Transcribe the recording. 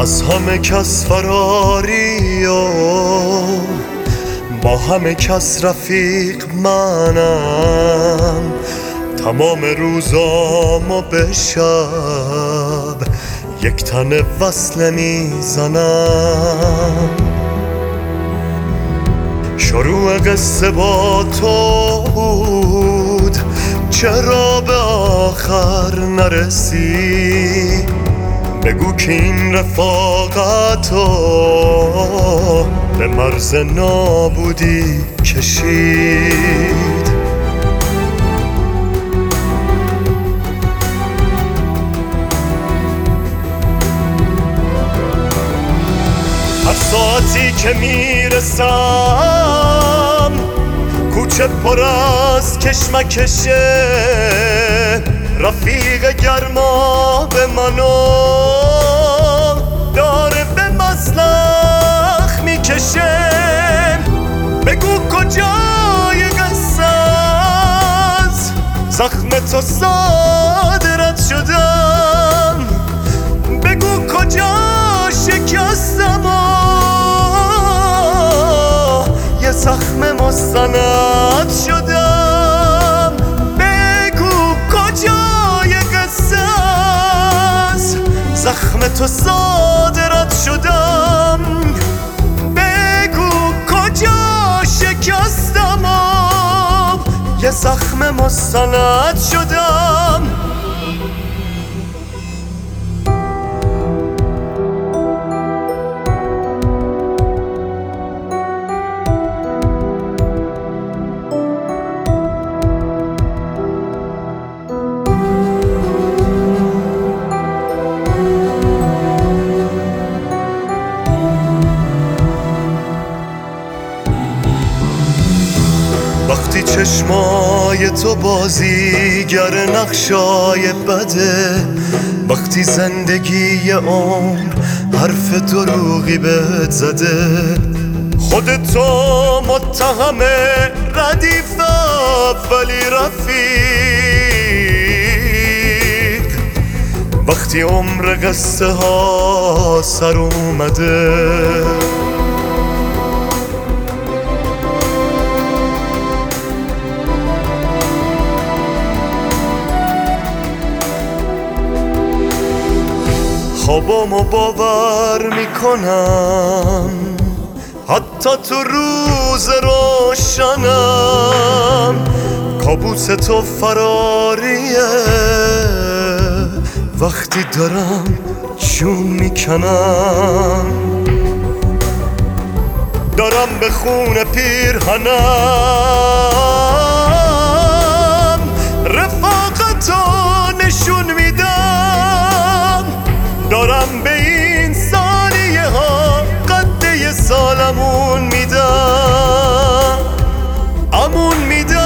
از همه کس فراری و با همه کس رفیق منم. تمام روزامو به شب یک تن وصله میزنم. شروع قصه با تو بود، چرا به آخر نرسی؟ بگو که این رفاقتو به مرز نابودی کشید. هر ساعتی که میرسم کوچه پر از کشمکشه، رفیق گرما به منو داره به مسلخ میکشه. بگو کجای قصه است، زخم تو صادرت شدم. بگو کجا شکستم و یه زخم مستند شدم. بگو کجای قصه است، زخم تو صادرت شدم. بگو کجا شکستم و یه زخم مستند شدم. وقتی چشمای تو بازیگر نقشای بده، وقتی زندگی عمر حرف دروغی بهت زده، خودتو متهم ردیف اولی رفیق. وقتی عمر قصه ها سر اومده، خوابامو باور میکنم حتی تو روز روشنم. کابوس تو فراریه وقتی دارم جون میکنم. دارم به خون پیرهنم رفاقتو نشون میدم. دارم به این ثانیه ها قد یه سالمون میدم، امون میدم.